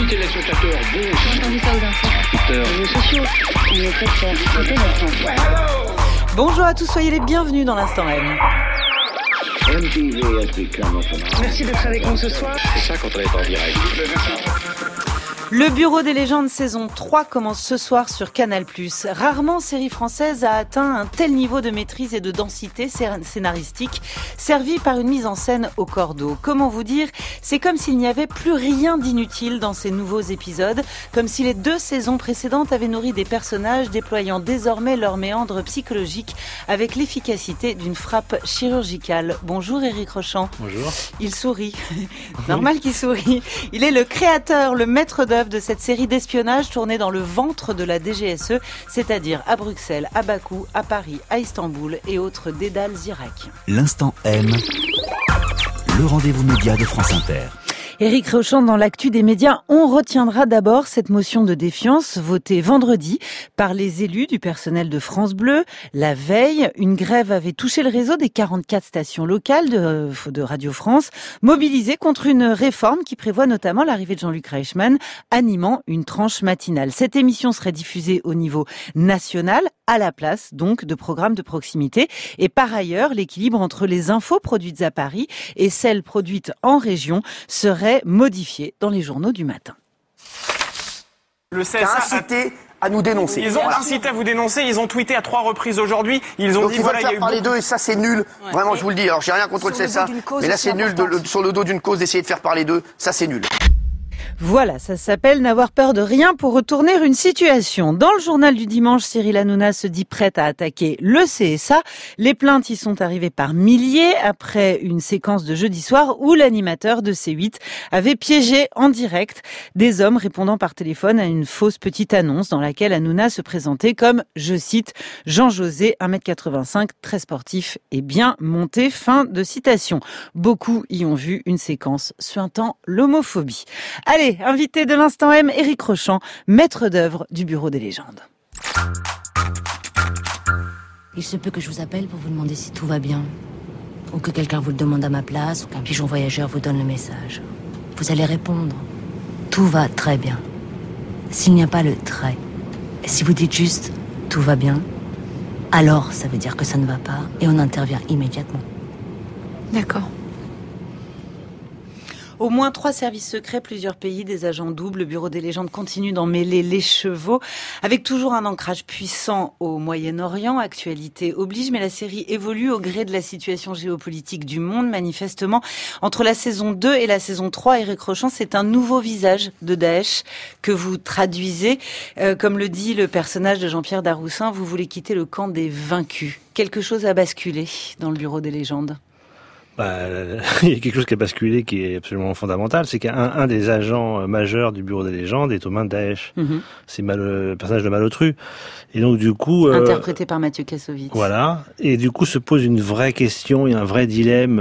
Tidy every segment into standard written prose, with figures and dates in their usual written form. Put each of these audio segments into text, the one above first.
téléspectateurs, bonjour. J'ai entendu ça aux infos. Les réseaux sociaux, on est très fiers. Bonjour à tous, soyez les bienvenus dans l'Instant M. Merci d'être avec nous ce soir. C'est ça quand on est en direct. Le Bureau des légendes saison 3 commence ce soir sur Canal+. Rarement série française a atteint un tel niveau de maîtrise et de densité scénaristique, servi par une mise en scène au cordeau. Comment vous dire, c'est comme s'il n'y avait plus rien d'inutile dans ces nouveaux épisodes, comme si les 2 saisons précédentes avaient nourri des personnages déployant désormais leur méandre psychologique avec l'efficacité d'une frappe chirurgicale. Bonjour Éric Rochant. Bonjour. Il sourit. Normal qu'il sourit. Il est le créateur, le maître d'œuvre de cette série d'espionnage tournée dans le ventre de la DGSE, c'est-à-dire à Bruxelles, à Bakou, à Paris, à Istanbul et autres dédales Irak. L'Instant M, le rendez-vous média de France Inter. Éric Rochant, dans l'actu des médias, on retiendra d'abord cette motion de défiance votée vendredi par les élus du personnel de France Bleu. La veille, une grève avait touché le réseau des 44 stations locales de Radio France, mobilisées contre une réforme qui prévoit notamment l'arrivée de Jean-Luc Reichmann, animant une tranche matinale. Cette émission serait diffusée au niveau national, à la place donc de programmes de proximité. Et par ailleurs, l'équilibre entre les infos produites à Paris et celles produites en région serait modifié dans les journaux du matin. Le CSA a incité à nous dénoncer. Ils ont incité à vous dénoncer, ils ont tweeté à 3 reprises aujourd'hui. Ils ont donc dit ils veulent voilà, il y a faire eu parler d'eux et ça c'est nul. Ouais. Vraiment, je vous le dis. Alors j'ai rien contre le CSA, mais là c'est nul sur le dos d'une cause d'essayer de faire parler d'eux. Ça c'est nul. Voilà, ça s'appelle n'avoir peur de rien pour retourner une situation. Dans le journal du dimanche, Cyril Hanouna se dit prête à attaquer le CSA. Les plaintes y sont arrivées par milliers après une séquence de jeudi soir où l'animateur de C8 avait piégé en direct des hommes répondant par téléphone à une fausse petite annonce dans laquelle Hanouna se présentait comme, je cite, Jean-José, 1m85, très sportif et bien monté, fin de citation. Beaucoup y ont vu une séquence suintant l'homophobie. Allez, invité de l'Instant M, Éric Rochant, maître d'œuvre du Bureau des légendes. Il se peut que je vous appelle pour vous demander si tout va bien. Ou que quelqu'un vous le demande à ma place, ou qu'un pigeon voyageur vous donne le message. Vous allez répondre. Tout va très bien. S'il n'y a pas le très, et si vous dites juste tout va bien, alors ça veut dire que ça ne va pas, et on intervient immédiatement. D'accord. Au moins 3 services secrets, plusieurs pays, des agents doubles. Le Bureau des légendes continue d'en mêler les chevaux, avec toujours un ancrage puissant au Moyen-Orient. Actualité oblige, mais la série évolue au gré de la situation géopolitique du monde. Manifestement, entre la saison 2 et la saison 3, Éric Rochant, c'est un nouveau visage de Daesh que vous traduisez. Comme le dit le personnage de Jean-Pierre Daroussin, vous voulez quitter le camp des vaincus. Quelque chose a basculé dans le Bureau des légendes. Il y a quelque chose qui a basculé qui est absolument fondamental, c'est qu'un des agents majeurs du Bureau des légendes est aux mains de Daesh. C'est le personnage de Malotru. Et donc du coup... interprété par Mathieu Kassovitz. Voilà. Et du coup se pose une vraie question et un vrai dilemme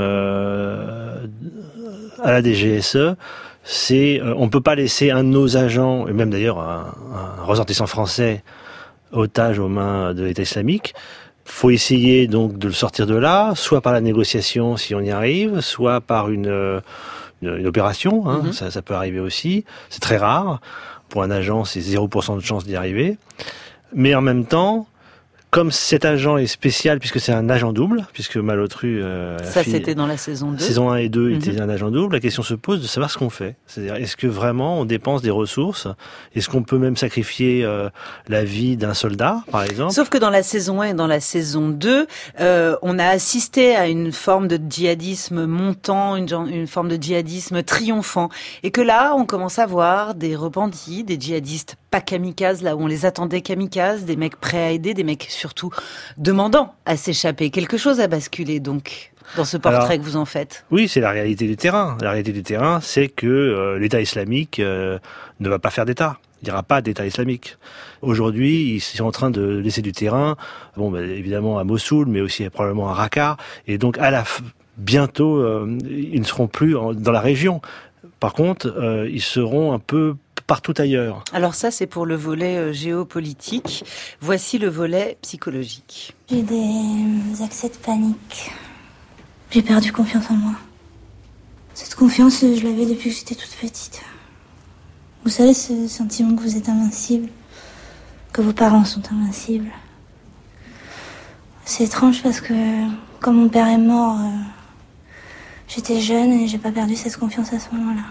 à la DGSE. C'est on peut pas laisser un de nos agents, et même d'ailleurs un ressortissant français, otage aux mains de l'État islamique. Faut essayer donc de le sortir de là, soit par la négociation si on y arrive, soit par une opération, ça peut arriver aussi. C'est très rare. Pour un agent, c'est 0% de chance d'y arriver. Mais en même temps, comme cet agent est spécial, puisque c'est un agent double, puisque Malotru... ça, c'était dans la saison 2. Saison 1 et 2, il était un agent double. La question se pose de savoir ce qu'on fait. C'est-à-dire, est-ce que vraiment on dépense des ressources? Est-ce qu'on peut même sacrifier la vie d'un soldat, par exemple? Sauf que dans la saison 1 et dans la saison 2, on a assisté à une forme de djihadisme montant, une forme de djihadisme triomphant. Et que là, on commence à voir des repentis, des djihadistes pas kamikazes, là où on les attendait kamikazes, des mecs prêts à aider, des mecs surtout demandant à s'échapper. Quelque chose a basculé donc dans ce portrait que vous en faites. Oui, c'est la réalité du terrain. La réalité du terrain, c'est que l'État islamique ne va pas faire d'État. Il n'y aura pas d'État islamique. Aujourd'hui, ils sont en train de laisser du terrain, évidemment à Mossoul, mais aussi probablement à Raqqa. Et donc, bientôt, ils ne seront plus dans la région. Par contre, ils seront un peu partout ailleurs. Alors ça, c'est pour le volet géopolitique. Voici le volet psychologique. J'ai des accès de panique. J'ai perdu confiance en moi. Cette confiance, je l'avais depuis que j'étais toute petite. Vous savez, ce sentiment que vous êtes invincible, que vos parents sont invincibles. C'est étrange parce que quand mon père est mort, j'étais jeune et j'ai pas perdu cette confiance à ce moment-là.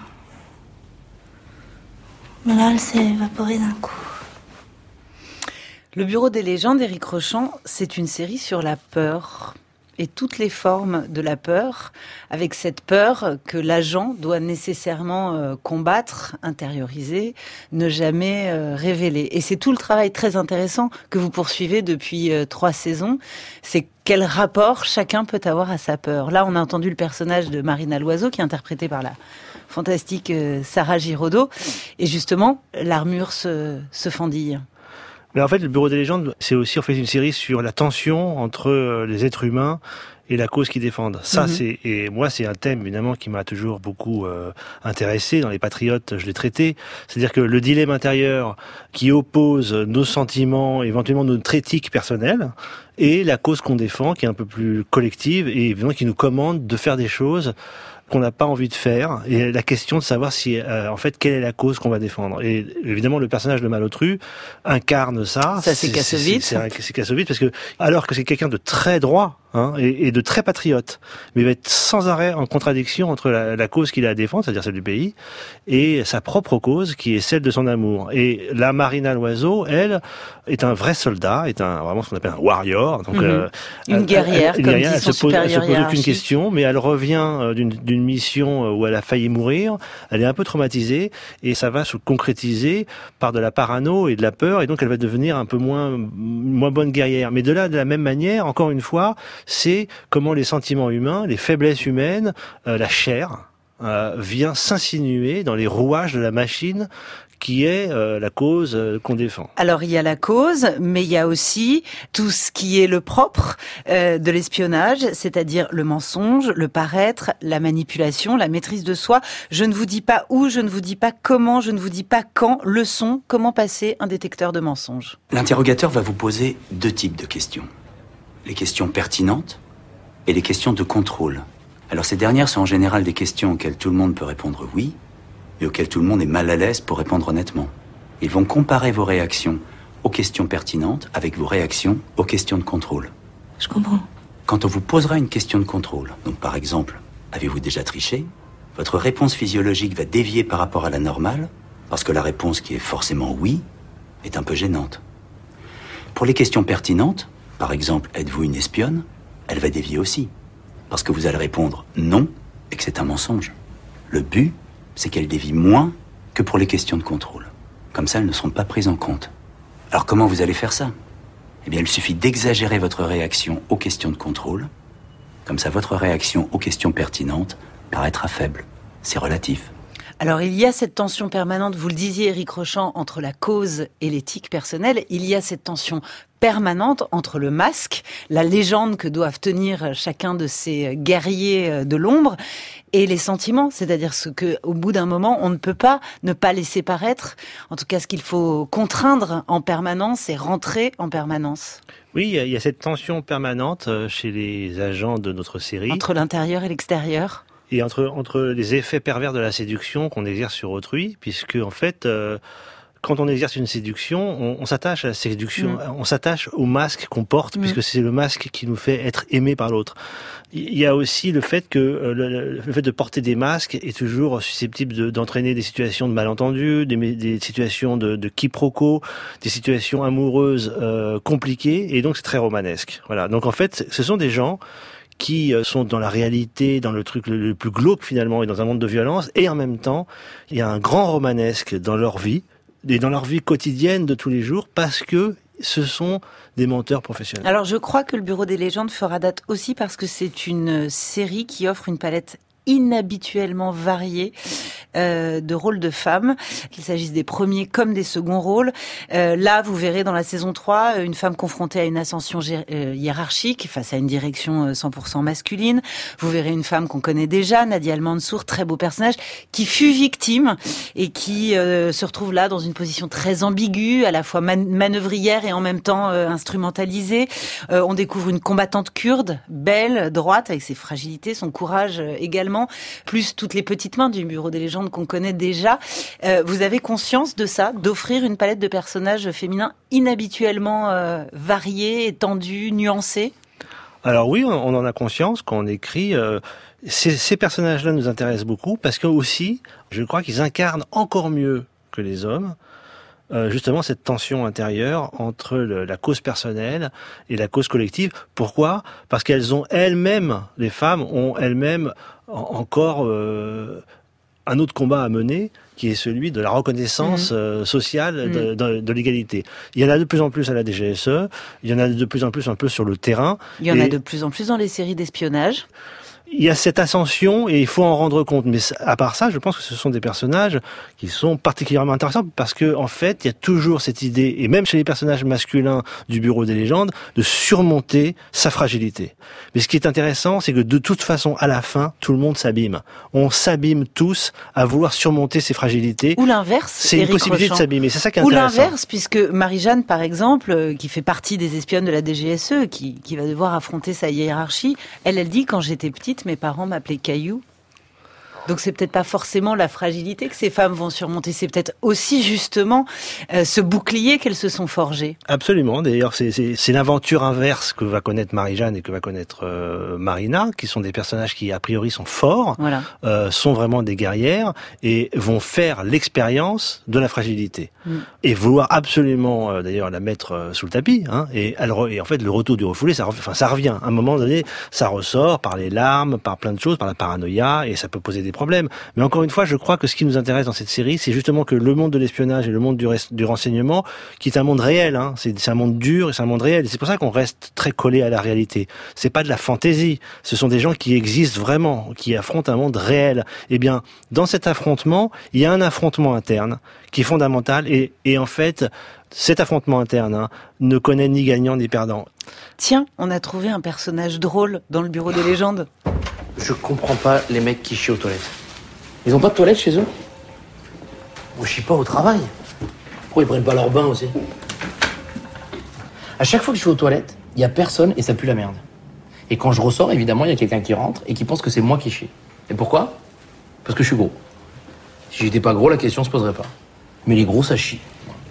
Mais là, elle s'est évaporée d'un coup. Le Bureau des légendes, Éric Rochant, c'est une série sur la peur et toutes les formes de la peur, avec cette peur que l'agent doit nécessairement combattre, intérioriser, ne jamais révéler. Et c'est tout le travail très intéressant que vous poursuivez depuis 3 saisons, c'est quel rapport chacun peut avoir à sa peur. Là, on a entendu le personnage de Marina Loiseau, qui est interprétée par la fantastique Sarah Giraudot, et justement, l'armure se fendille. Mais en fait, le Bureau des légendes, c'est aussi en fait une série sur la tension entre les êtres humains et la cause qu'ils défendent. Ça, et moi, c'est un thème évidemment qui m'a toujours beaucoup intéressé. Dans Les Patriotes, je l'ai traité. C'est-à-dire que le dilemme intérieur qui oppose nos sentiments, éventuellement notre éthique personnelle, et la cause qu'on défend, qui est un peu plus collective et évidemment qui nous commande de faire des choses qu'on n'a pas envie de faire, et la question de savoir si, en fait, quelle est la cause qu'on va défendre. Et évidemment, le personnage de Malotru incarne ça. Ça, c'est Kassovitz. C'est Kassovitz, parce que, alors que c'est quelqu'un de très droit, et de très patriote, mais il va être sans arrêt en contradiction entre la cause qu'il a à défendre, c'est-à-dire celle du pays, et sa propre cause, qui est celle de son amour. Et la Marina Loiseau, elle, est un vrai soldat, vraiment ce qu'on appelle un warrior. Donc, une guerrière, comme dit son supérieur hiérarchique. Elle se pose aucune question, mais elle revient d'une mission où elle a failli mourir, elle est un peu traumatisée, et ça va se concrétiser par de la parano et de la peur, et donc elle va devenir un peu moins bonne guerrière. Mais de la même manière, encore une fois, c'est comment les sentiments humains, les faiblesses humaines, la chair, vient s'insinuer dans les rouages de la machine qui est la cause qu'on défend. Alors il y a la cause, mais il y a aussi tout ce qui est le propre de l'espionnage, c'est-à-dire le mensonge, le paraître, la manipulation, la maîtrise de soi. Je ne vous dis pas où, je ne vous dis pas comment, je ne vous dis pas quand, le son, comment passer un détecteur de mensonges. L'interrogateur va vous poser 2 types de questions. Les questions pertinentes et les questions de contrôle. Alors ces dernières sont en général des questions auxquelles tout le monde peut répondre oui, et auxquelles tout le monde est mal à l'aise pour répondre honnêtement. Ils vont comparer vos réactions aux questions pertinentes avec vos réactions aux questions de contrôle. Je comprends. Quand on vous posera une question de contrôle, donc par exemple, avez-vous déjà triché ? Votre réponse physiologique va dévier par rapport à la normale, parce que la réponse qui est forcément oui est un peu gênante. Pour les questions pertinentes, par exemple, êtes-vous une espionne ? Elle va dévier aussi, parce que vous allez répondre non et que c'est un mensonge. Le but, c'est qu'elle dévie moins que pour les questions de contrôle. Comme ça, elles ne seront pas prises en compte. Alors comment vous allez faire ça ? Eh bien, il suffit d'exagérer votre réaction aux questions de contrôle. Comme ça, votre réaction aux questions pertinentes paraîtra faible. C'est relatif. Alors il y a cette tension permanente, vous le disiez Éric Rochant, entre la cause et l'éthique personnelle. Il y a cette tension permanente entre le masque, la légende que doivent tenir chacun de ces guerriers de l'ombre, et les sentiments, c'est-à-dire ce que, au bout d'un moment, on ne peut pas ne pas laisser paraître. En tout cas, ce qu'il faut contraindre en permanence et rentrer en permanence. Oui, il y a cette tension permanente chez les agents de notre série. Entre l'intérieur et l'extérieur. Et entre les effets pervers de la séduction qu'on exerce sur autrui, puisque en fait, quand on exerce une séduction, on s'attache à la séduction, on s'attache au masque qu'on porte, puisque c'est le masque qui nous fait être aimé par l'autre. Il y a aussi le fait que le fait de porter des masques est toujours susceptible d'entraîner des situations de malentendus, des situations de quiproquos, des situations amoureuses compliquées, et donc c'est très romanesque. Voilà. Donc en fait, ce sont des gens qui sont dans la réalité, dans le truc le plus glauque finalement, et dans un monde de violence, et en même temps, il y a un grand romanesque dans leur vie, et dans leur vie quotidienne de tous les jours, parce que ce sont des menteurs professionnels. Alors je crois que le Bureau des légendes fera date aussi parce que c'est une série qui offre une palette inhabituellement variée de rôles de femmes, qu'il s'agisse des premiers comme des seconds rôles. Là, vous verrez dans la saison 3 une femme confrontée à une ascension hiérarchique face à une direction 100% masculine. Vous verrez une femme qu'on connaît déjà, Nadia Al-Mansour, très beau personnage, qui fut victime et qui se retrouve là dans une position très ambiguë, à la fois manœuvrière et en même temps instrumentalisée. On découvre une combattante kurde, belle, droite, avec ses fragilités, son courage également, évidemment, plus toutes les petites mains du Bureau des légendes qu'on connaît déjà. Vous avez conscience de ça, d'offrir une palette de personnages féminins inhabituellement variés, étendus, nuancés? Alors oui, on en a conscience quand on écrit. Ces personnages-là nous intéressent beaucoup parce que aussi, je crois qu'ils incarnent encore mieux que les hommes justement cette tension intérieure entre la cause personnelle et la cause collective. Pourquoi ? Parce qu'elles ont elles-mêmes, les femmes ont elles-mêmes encore un autre combat à mener, qui est celui de la reconnaissance sociale de l'égalité. Il y en a de plus en plus à la DGSE, il y en a de plus en plus un peu sur le terrain. Il y en a de plus en plus dans les séries d'espionnage. Il y a cette ascension et il faut en rendre compte. Mais à part ça, je pense que ce sont des personnages qui sont particulièrement intéressants parce que, en fait, il y a toujours cette idée, et même chez les personnages masculins du Bureau des légendes, de surmonter sa fragilité. Mais ce qui est intéressant, c'est que de toute façon, à la fin, tout le monde s'abîme. On s'abîme tous à vouloir surmonter ses fragilités. Ou l'inverse. C'est une possibilité de s'abîmer. C'est ça qui est intéressant. Ou l'inverse, puisque Marie-Jeanne, par exemple, qui fait partie des espionnes de la DGSE, qui va devoir affronter sa hiérarchie, elle dit, quand j'étais petite, mes parents m'appelaient Caillou. Donc c'est peut-être pas forcément la fragilité que ces femmes vont surmonter, c'est peut-être aussi justement ce bouclier qu'elles se sont forgées. Absolument, d'ailleurs c'est l'aventure inverse que va connaître Marie-Jeanne et que va connaître Marina, qui sont des personnages qui a priori sont forts, voilà. Sont vraiment des guerrières et vont faire l'expérience de la fragilité. Et vouloir absolument d'ailleurs la mettre sous le tapis, hein, et en fait le retour du refoulé, ça revient. À un moment donné, ça ressort par les larmes, par plein de choses, par la paranoïa, et ça peut poser des problèmes. Mais encore une fois, je crois que ce qui nous intéresse dans cette série, c'est justement que le monde de l'espionnage et le monde du renseignement, qui est un monde réel, hein, c'est un monde dur et c'est un monde réel. Et c'est pour ça qu'on reste très collé à la réalité. C'est pas de la fantaisie. Ce sont des gens qui existent vraiment, qui affrontent un monde réel. Eh bien, dans cet affrontement, il y a un affrontement interne qui est fondamental et en fait, cet affrontement interne ne connaît ni gagnant ni perdant. Tiens, on a trouvé un personnage drôle dans le Bureau des légendes. Je comprends pas les mecs qui chient aux toilettes. Ils ont pas de toilettes chez eux ? On chie pas au travail. Pourquoi ils prennent pas leur bain aussi ? À chaque fois que je suis aux toilettes, il y a personne et ça pue la merde. Et quand je ressors, évidemment, il y a quelqu'un qui rentre et qui pense que c'est moi qui chie. Et pourquoi ? Parce que je suis gros. Si j'étais pas gros, la question se poserait pas. Mais les gros, ça chie.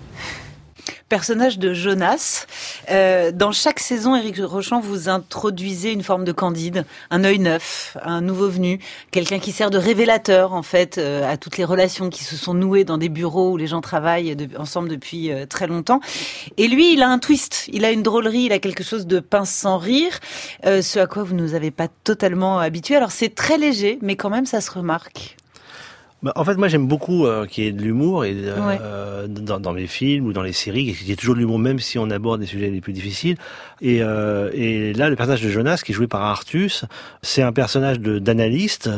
Personnage de Jonas. Dans chaque saison, Éric Rochant, vous introduisez une forme de Candide, un œil neuf, un nouveau venu, quelqu'un qui sert de révélateur, en fait, à toutes les relations qui se sont nouées dans des bureaux où les gens travaillent ensemble depuis très longtemps. Et lui, il a un twist, il a une drôlerie, il a quelque chose de pince sans rire, ce à quoi vous ne nous avez pas totalement habitués. Alors c'est très léger, mais quand même, ça se remarque. En fait, moi, j'aime beaucoup qu'il y ait de l'humour et dans mes films ou dans les séries, qu'il y ait toujours de l'humour, même si on aborde des sujets les plus difficiles. Et là, le personnage de Jonas, qui est joué par Artus, c'est un personnage d'analyste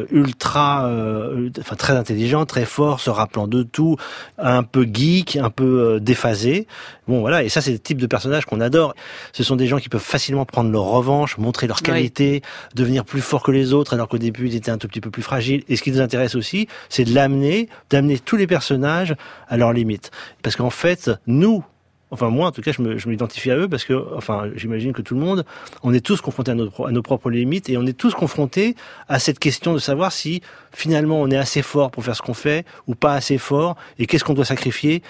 ultra, très intelligent, très fort, se rappelant de tout, un peu geek, un peu déphasé. Bon, voilà. Et ça, c'est le type de personnage qu'on adore. Ce sont des gens qui peuvent facilement prendre leur revanche, montrer leur qualité, devenir plus forts que les autres, alors qu'au début, ils étaient un tout petit peu plus fragiles. Et ce qui nous intéresse aussi, c'est d'amener tous les personnages à leurs limites. Parce qu'en fait, nous, enfin moi en tout cas, je m'identifie à eux parce que, enfin, j'imagine que tout le monde, on est tous confrontés à nos propres limites et on est tous confrontés à cette question de savoir si finalement on est assez fort pour faire ce qu'on fait ou pas assez fort et qu'est-ce qu'on doit sacrifier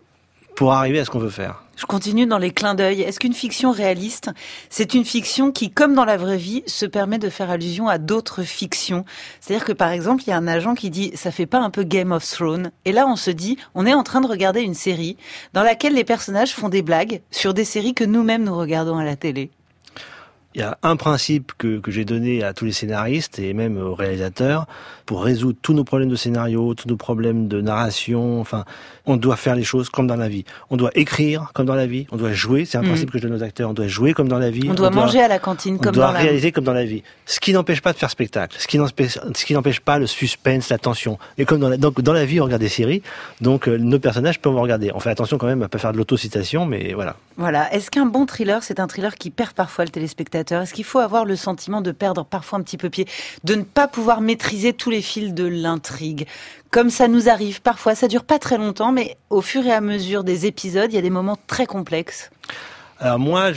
pour arriver à ce qu'on veut faire. Je continue dans les clins d'œil. Est-ce qu'une fiction réaliste, c'est une fiction qui, comme dans la vraie vie, se permet de faire allusion à d'autres fictions ? C'est-à-dire que, par exemple, il y a un agent qui dit « ça fait pas un peu Game of Thrones ?» Et là, on se dit, on est en train de regarder une série dans laquelle les personnages font des blagues sur des séries que nous-mêmes nous regardons à la télé. Il y a un principe que j'ai donné à tous les scénaristes et même aux réalisateurs pour résoudre tous nos problèmes de scénario, tous nos problèmes de narration. Enfin, on doit faire les choses comme dans la vie. On doit écrire comme dans la vie. On doit jouer. C'est un principe que je donne aux acteurs. On doit jouer comme dans la vie. On doit manger à la cantine comme dans la vie. On doit réaliser comme dans la vie. Ce qui n'empêche pas de faire spectacle. Ce qui n'empêche pas le suspense, la tension. Et comme donc dans la vie, on regarde des séries. Donc nos personnages peuvent regarder. On fait attention quand même à pas faire de l'autocitation, mais voilà. Voilà. Est-ce qu'un bon thriller, c'est un thriller qui perd parfois le téléspectateur ? Est-ce qu'il faut avoir le sentiment de perdre parfois un petit peu pied, de ne pas pouvoir maîtriser tous les fils de l'intrigue ? Comme ça nous arrive parfois, ça dure pas très longtemps, mais au fur et à mesure des épisodes, il y a des moments très complexes. Alors moi,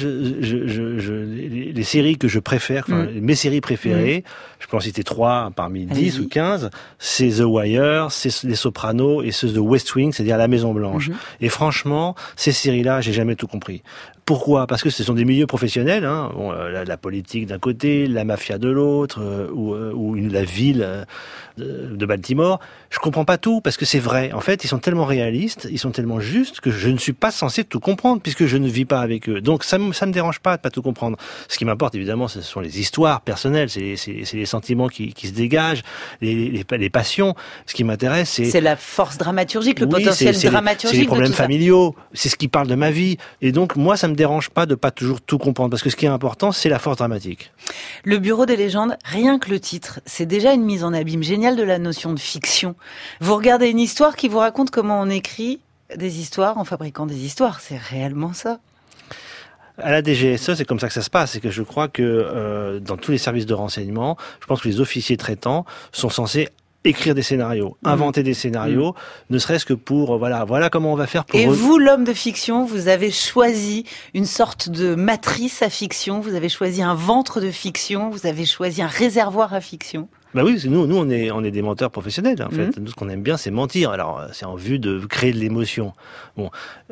les séries que je préfère, mes séries préférées, je peux en citer 3 parmi 10 ou 15, c'est The Wire, c'est Les Sopranos et ceux de West Wing, c'est-à-dire La Maison Blanche. Et franchement, ces séries-là, j'ai jamais tout compris. Pourquoi ? Parce que ce sont des milieux professionnels, hein. Bon, la politique d'un côté, la mafia de l'autre, ou la ville de Baltimore. Je comprends pas tout parce que c'est vrai. En fait, ils sont tellement réalistes, ils sont tellement justes que je ne suis pas censé tout comprendre puisque je ne vis pas avec eux. Donc ça me dérange pas de pas tout comprendre. Ce qui m'importe évidemment, ce sont les histoires personnelles, c'est les sentiments qui se dégagent, les passions. Ce qui m'intéresse, c'est la force dramaturgique, le potentiel dramaturgique. C'est les problèmes familiaux. C'est ce qui parle de ma vie. Et donc moi, ça me dérange pas de pas toujours tout comprendre parce que ce qui est important, c'est la force dramatique. Le Bureau des légendes, rien que le titre, c'est déjà une mise en abîme géniale de la notion de fiction. Vous regardez une histoire qui vous raconte comment on écrit des histoires en fabriquant des histoires. C'est réellement ça. À la DGSE, c'est comme ça que ça se passe. C'est que je crois que dans tous les services de renseignement, je pense que les officiers traitants sont censés écrire des scénarios, inventer des scénarios, ne serait-ce que pour voilà comment on va faire pour... Et vous, l'homme de fiction, vous avez choisi une sorte de matrice à fiction, vous avez choisi un ventre de fiction, vous avez choisi un réservoir à fiction. Bah oui, nous on est des menteurs professionnels en fait. Nous ce qu'on aime bien c'est mentir. Alors c'est en vue de créer de l'émotion. Bon,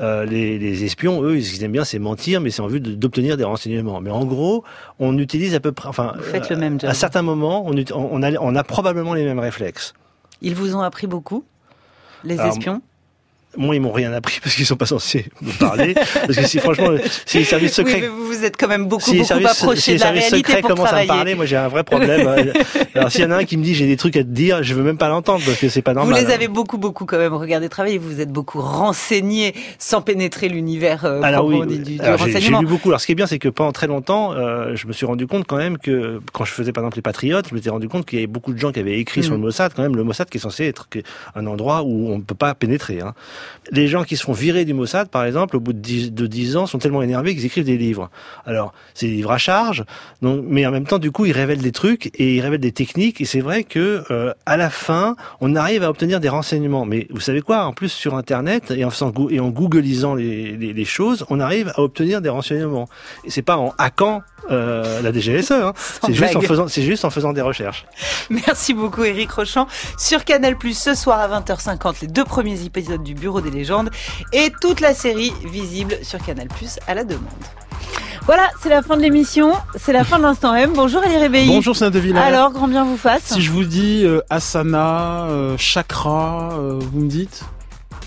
les espions eux ce qu'ils aiment bien c'est mentir, mais c'est en vue d'obtenir des renseignements. Mais en gros, on utilise à peu près, vous faites le même job. À certains moments, on a probablement les mêmes réflexes. Ils vous ont appris beaucoup, les espions? Moi, ils m'ont rien appris parce qu'ils sont pas censés me parler. Parce que franchement, si les services secrets... Oui, mais vous êtes quand même beaucoup approché de la réalité pour travailler. Si les services secrets commencent à me parler, moi j'ai un vrai problème. Alors s'il y en a un qui me dit j'ai des trucs à te dire, je veux même pas l'entendre parce que c'est pas normal. Vous les avez beaucoup quand même regardé travailler, vous vous êtes beaucoup renseigné sans pénétrer l'univers du renseignement. J'ai lu beaucoup. Alors ce qui est bien, c'est que pendant très longtemps, je me suis rendu compte quand même que quand je faisais par exemple les Patriotes, je m'étais rendu compte qu'il y avait beaucoup de gens qui avaient écrit sur le Mossad, quand même le Mossad qui est censé être un endroit où on ne peut pas pénétrer. Hein. Les gens qui se font virer du Mossad, par exemple, au bout de 10 ans, sont tellement énervés qu'ils écrivent des livres. Alors, c'est des livres à charge, donc, mais en même temps, du coup, ils révèlent des trucs et ils révèlent des techniques. Et c'est vrai que à la fin, on arrive à obtenir des renseignements. Mais vous savez quoi ? En plus, sur Internet et en googlisant les choses, on arrive à obtenir des renseignements. Et c'est pas en hackant la DGSE, hein. C'est juste en faisant des recherches. Merci beaucoup Éric Rochant. Sur Canal+, ce soir à 20h50, les 2 premiers épisodes du Bureau des légendes et toute la série visible sur Canal+, à la demande. Voilà, c'est la fin de l'émission, c'est la fin de l'Instant M. Bonjour Ali Rebéi. Bonjour Céline de Villers. Alors, grand bien vous fasse. Si je vous dis asana, chakra, vous me dites ? Yoga ?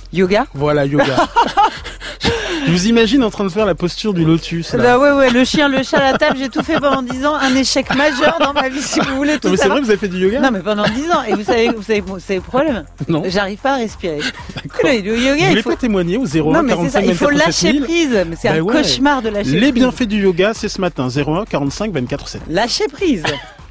Voilà, yoga. Je vous imagine en train de faire la posture du lotus. Là. Bah ouais, le chien, le chat à la table, j'ai tout fait pendant 10 ans, un échec majeur dans ma vie, si vous voulez tout ça. Mais c'est vrai, vous avez fait du yoga ? Non, mais pendant 10 ans. Et vous savez le problème ? Non. J'arrive pas à respirer. D'accord. Le yoga, vous voulez pas témoigner au 01 45 24 il faut lâcher prise. Mais c'est un cauchemar de lâcher prise. Les bienfaits du yoga, c'est ce matin. 01 45 24 7. Lâcher prise.